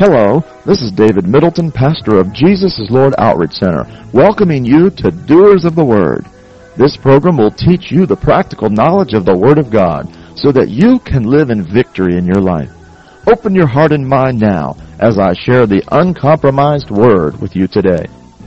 Hello, this is David Middleton, pastor of Jesus is Lord Outreach Center, welcoming you to Doers of the Word. This program will teach you the practical knowledge of the Word of God so that you can live in victory in your life. Open your heart and mind now as I share the uncompromised Word with you today.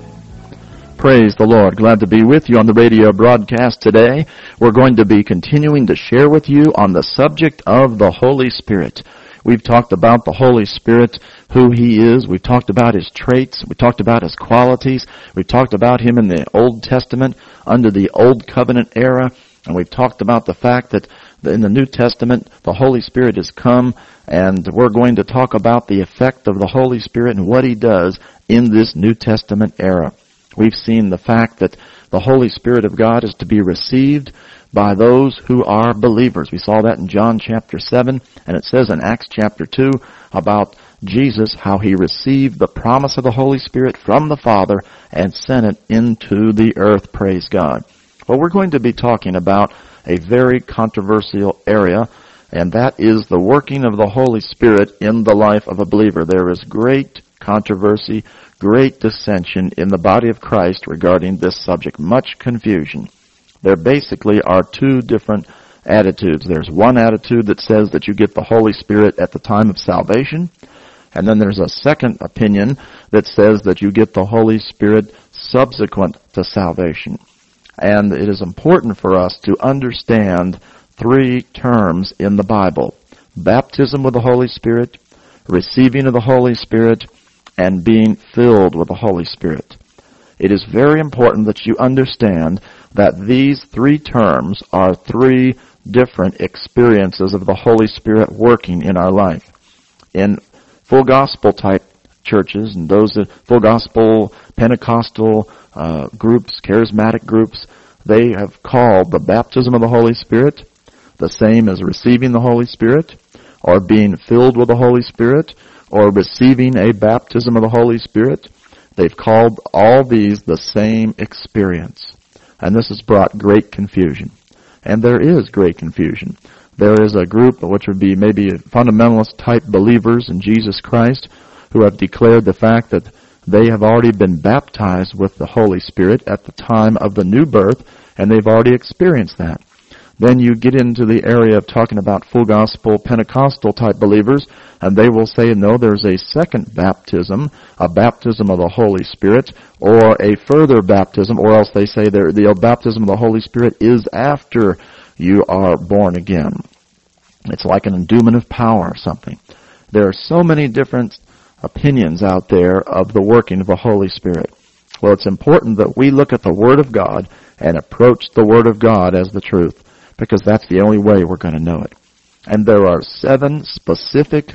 Praise the Lord. Glad to be with you on the radio broadcast today. We're going to be continuing to share with you on the subject of the Holy Spirit. We've talked about the Holy Spirit, who He is. We've talked about His traits. We talked about His qualities. We've talked about Him in the Old Testament under the Old Covenant era. And we've talked about the fact that in the New Testament, the Holy Spirit has come, and we're going to talk about the effect of the Holy Spirit and what He does in this New Testament era. We've seen the fact that the Holy Spirit of God is to be received by those who are believers. We saw that in John chapter 7, and it says in Acts chapter 2 about Jesus, how He received the promise of the Holy Spirit from the Father and sent it into the earth. Praise God. Well, we're going to be talking about a very controversial area, and that is the working of the Holy Spirit in the life of a believer. There is great controversy, great dissension in the body of Christ regarding this subject, much confusion. There basically are two different attitudes. There's one attitude that says that you get the Holy Spirit at the time of salvation, and then there's a second opinion that says that you get the Holy Spirit subsequent to salvation. And it is important for us to understand three terms in the Bible: baptism with the Holy Spirit, receiving of the Holy Spirit, and being filled with the Holy Spirit. It is very important that you understand that these three terms are three different experiences of the Holy Spirit working in our life. In full gospel type churches and those full gospel Pentecostal groups, charismatic groups, they have called the baptism of the Holy Spirit the same as receiving the Holy Spirit, or being filled with the Holy Spirit, or receiving a baptism of the Holy Spirit. They've called all these the same experience. And this has brought great confusion. And there is great confusion. There is a group which would be maybe fundamentalist type believers in Jesus Christ who have declared the fact that they have already been baptized with the Holy Spirit at the time of the new birth, and they've already experienced that. Then you get into the area of talking about full gospel Pentecostal type believers, and they will say, no, there's a second baptism, a baptism of the Holy Spirit, or a further baptism, or else they say the baptism of the Holy Spirit is after you are born again. It's like an endowment of power or something. There are so many different opinions out there of the working of the Holy Spirit. Well, it's important that we look at the Word of God and approach the Word of God as the truth, because that's the only way we're going to know it. And there are 7 specific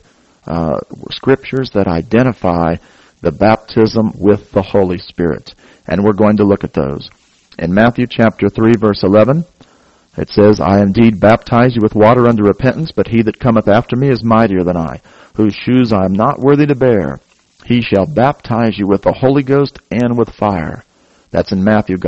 scriptures that identify the baptism with the Holy Spirit. And we're going to look at those. In Matthew chapter 3, verse 11, it says, I indeed baptize you with water unto repentance, but he that cometh after me is mightier than I, whose shoes I am not worthy to bear. He shall baptize you with the Holy Ghost and with fire. That's in Matthew's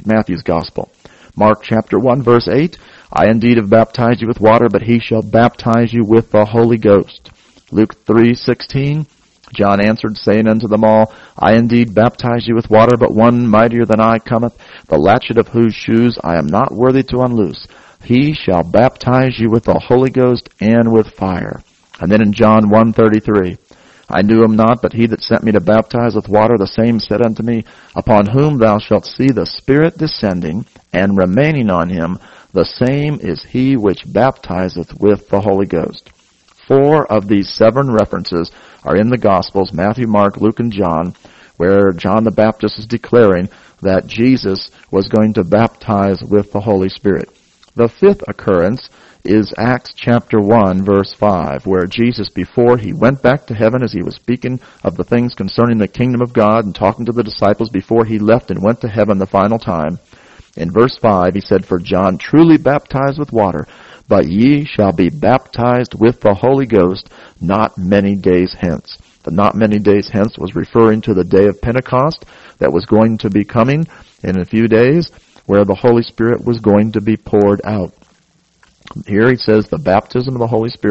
Gospel. Mark chapter 1, verse 8, I indeed have baptized you with water, but he shall baptize you with the Holy Ghost. Luke 3:16, John answered, saying unto them all, I indeed baptize you with water, but one mightier than I cometh, the latchet of whose shoes I am not worthy to unloose. He shall baptize you with the Holy Ghost and with fire. And then in John 1:33, I knew him not, but he that sent me to baptize with water, the same said unto me, upon whom thou shalt see the Spirit descending and remaining on him, the same is he which baptizeth with the Holy Ghost. 4 of these 7 references are in the Gospels, Matthew, Mark, Luke, and John, where John the Baptist is declaring that Jesus was going to baptize with the Holy Spirit. The 5th occurrence is Acts chapter 1, verse 5, where Jesus, before he went back to heaven, as he was speaking of the things concerning the kingdom of God and talking to the disciples before he left and went to heaven the final time, in verse 5, he said, For John truly baptized with water, but ye shall be baptized with the Holy Ghost not many days hence. The not many days hence was referring to the day of Pentecost that was going to be coming in a few days, where the Holy Spirit was going to be poured out. Here he says the baptism of the Holy Spirit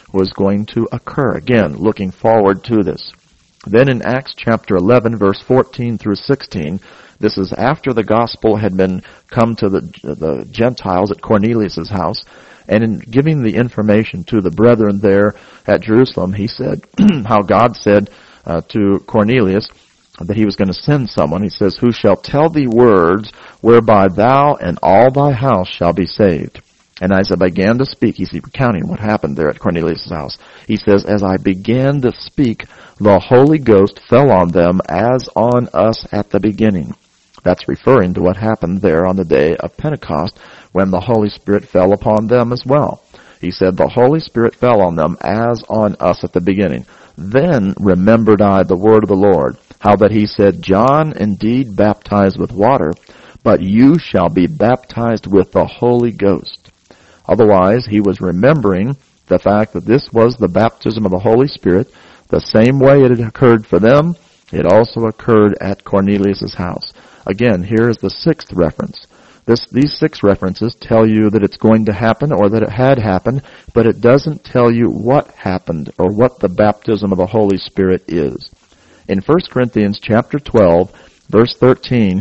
was going to occur. Again, looking forward to this. Then in Acts chapter 11, verse 14 through 16, this is after the gospel had been come to the Gentiles at Cornelius' house, and in giving the information to the brethren there at Jerusalem, he said how God said to Cornelius that he was going to send someone. He says, "Who shall tell thee words whereby thou and all thy house shall be saved." And as I began to speak, he's recounting what happened there at Cornelius' house. He says, "As I began to speak, the Holy Ghost fell on them as on us at the beginning." That's referring to what happened there on the day of Pentecost when the Holy Spirit fell upon them as well. He said, "The Holy Spirit fell on them as on us at the beginning. Then remembered I the word of the Lord, how that he said, John indeed baptized with water, but you shall be baptized with the Holy Ghost." Otherwise, he was remembering the fact that this was the baptism of the Holy Spirit. The same way it had occurred for them, it also occurred at Cornelius' house. Again, here is the sixth reference. These six references tell you that it's going to happen or that it had happened, but it doesn't tell you what happened or what the baptism of the Holy Spirit is. In 1 Corinthians chapter 12, verse 13,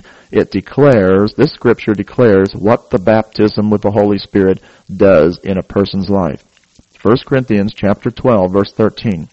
this scripture declares what the baptism with the Holy Spirit does in a person's life. 1 Corinthians chapter 12, verse 13.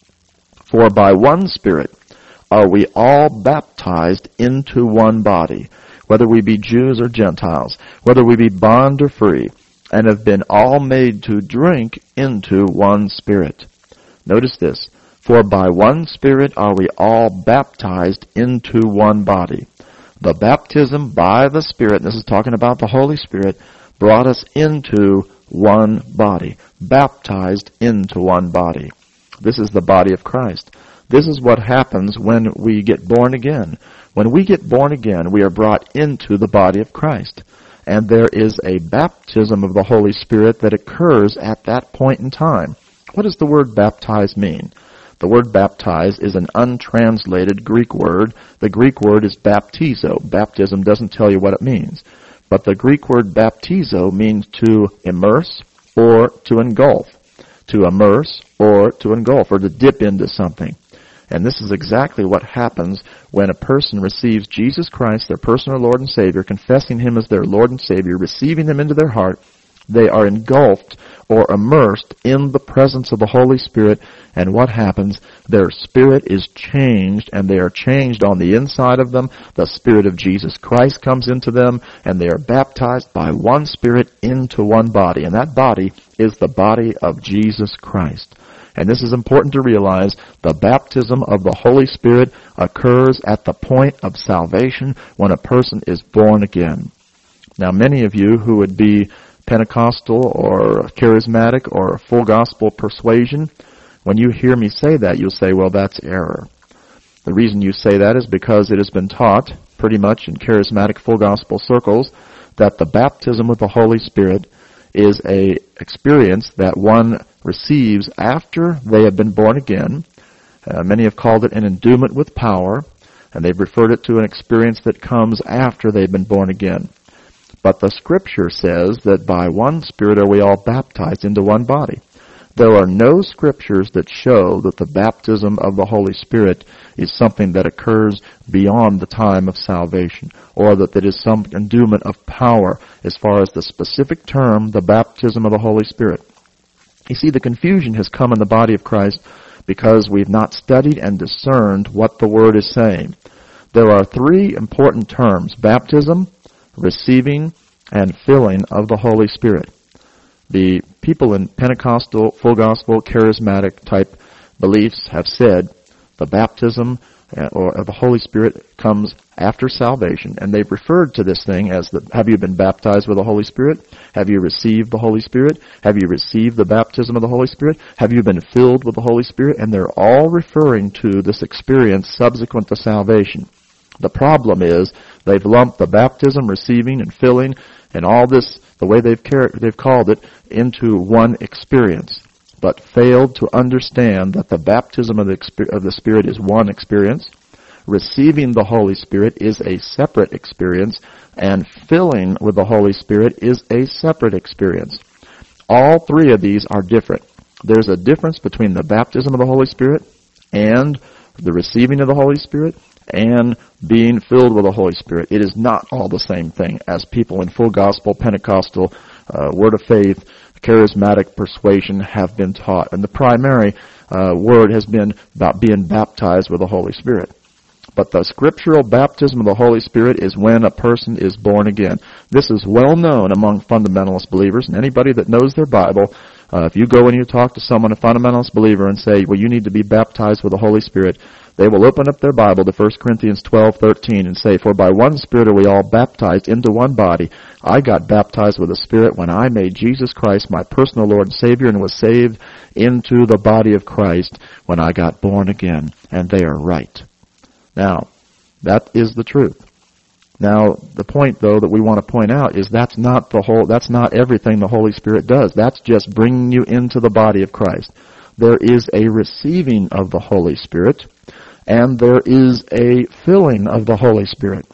"For by one Spirit are we all baptized into one body, whether we be Jews or Gentiles, whether we be bond or free, and have been all made to drink into one Spirit." Notice this. "For by one Spirit are we all baptized into one body." The baptism by the Spirit, and this is talking about the Holy Spirit, brought us into one body, baptized into one body. This is the body of Christ. This is what happens when we get born again. When we get born again, we are brought into the body of Christ. And there is a baptism of the Holy Spirit that occurs at that point in time. What does the word baptize mean? The word baptize is an untranslated Greek word. The Greek word is baptizo. Baptism doesn't tell you what it means. But the Greek word baptizo means to immerse or to engulf. To immerse or to engulf or to dip into something. And this is exactly what happens when a person receives Jesus Christ, their personal Lord and Savior, confessing Him as their Lord and Savior, receiving Him into their heart. They are engulfed or immersed in the presence of the Holy Spirit, and what happens? Their spirit is changed, and they are changed on the inside of them. The Spirit of Jesus Christ comes into them, and they are baptized by one Spirit into one body, and that body is the body of Jesus Christ. And this is important to realize. The baptism of the Holy Spirit occurs at the point of salvation when a person is born again. Now, many of you who would be Pentecostal or charismatic or full gospel persuasion, when you hear me say that, you'll say, well, that's error. The reason you say that is because it has been taught pretty much in charismatic full gospel circles that the baptism with the Holy Spirit is a experience that one receives after they have been born again. Many have called it an endowment with power, and they've referred it to an experience that comes after they've been born again. But the Scripture says that by one Spirit are we all baptized into one body. There are no Scriptures that show that the baptism of the Holy Spirit is something that occurs beyond the time of salvation, or that it is some endowment of power as far as the specific term, the baptism of the Holy Spirit. You see, the confusion has come in the body of Christ because we've not studied and discerned what the Word is saying. There are three important terms: baptism, receiving, and filling of the Holy Spirit. The people in Pentecostal, full gospel, charismatic type beliefs have said the baptism of the Holy Spirit comes after salvation, and they've referred to this thing as have you been baptized with the Holy Spirit? Have you received the Holy Spirit? Have you received the baptism of the Holy Spirit? Have you been filled with the Holy Spirit? And they're all referring to this experience subsequent to salvation. The problem is they've lumped the baptism, receiving, and filling, and all this, the way they've called it, into one experience, but failed to understand that the baptism of the Spirit is one experience, receiving the Holy Spirit is a separate experience, and filling with the Holy Spirit is a separate experience. All three of these are different. There's a difference between the baptism of the Holy Spirit and the receiving of the Holy Spirit and being filled with the Holy Spirit. It is not all the same thing as people in full gospel, Pentecostal, word of faith, charismatic persuasion have been taught. And the primary word has been about being baptized with the Holy Spirit. But the scriptural baptism of the Holy Spirit is when a person is born again. This is well known among fundamentalist believers, and anybody that knows their Bible, if you go and you talk to someone, a fundamentalist believer, and say, well, you need to be baptized with the Holy Spirit, they will open up their Bible to 1 Corinthians 12:13 and say, for by one Spirit are we all baptized into one body. I got baptized with the Spirit when I made Jesus Christ my personal Lord and Savior and was saved into the body of Christ when I got born again. And they are right. Now, that is the truth. Now, the point, though, that we want to point out is that's not everything the Holy Spirit does. That's just bringing you into the body of Christ. There is a receiving of the Holy Spirit, and there is a filling of the Holy Spirit.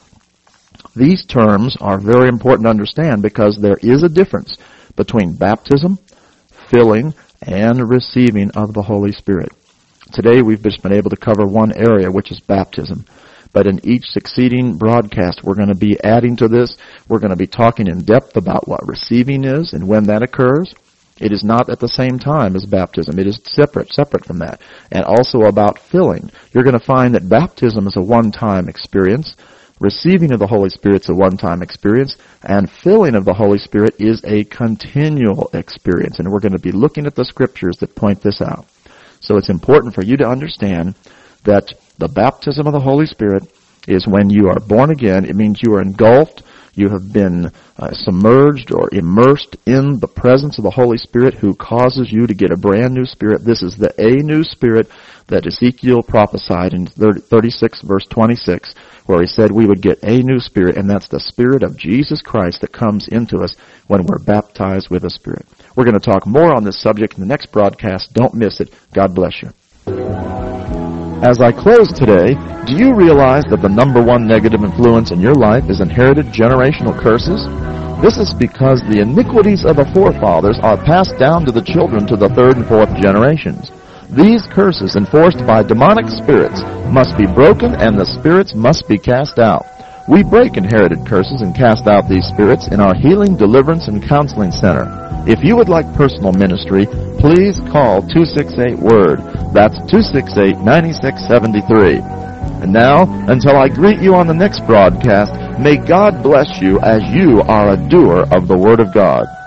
These terms are very important to understand because there is a difference between baptism, filling, and receiving of the Holy Spirit. Today we've just been able to cover one area, which is baptism. But in each succeeding broadcast, we're going to be adding to this. We're going to be talking in depth about what receiving is and when that occurs. It is not at the same time as baptism. It is separate from that. And also about filling. You're going to find that baptism is a one-time experience. Receiving of the Holy Spirit is a one-time experience. And filling of the Holy Spirit is a continual experience. And we're going to be looking at the scriptures that point this out. So it's important for you to understand that the baptism of the Holy Spirit is when you are born again. It means you are engulfed. You have been submerged or immersed in the presence of the Holy Spirit who causes you to get a brand new spirit. This is a new spirit that Ezekiel prophesied in 36 verse 26, where he said we would get a new spirit, and that's the Spirit of Jesus Christ that comes into us when we're baptized with the Spirit. We're going to talk more on this subject in the next broadcast. Don't miss it. God bless you. As I close today, do you realize that the number one negative influence in your life is inherited generational curses? This is because the iniquities of the forefathers are passed down to the children to the third and fourth generations. These curses, enforced by demonic spirits, must be broken and the spirits must be cast out. We break inherited curses and cast out these spirits in our Healing, Deliverance, and Counseling Center. If you would like personal ministry, please call 268-WORD. That's 268-9673. And now, until I greet you on the next broadcast, may God bless you as you are a doer of the Word of God.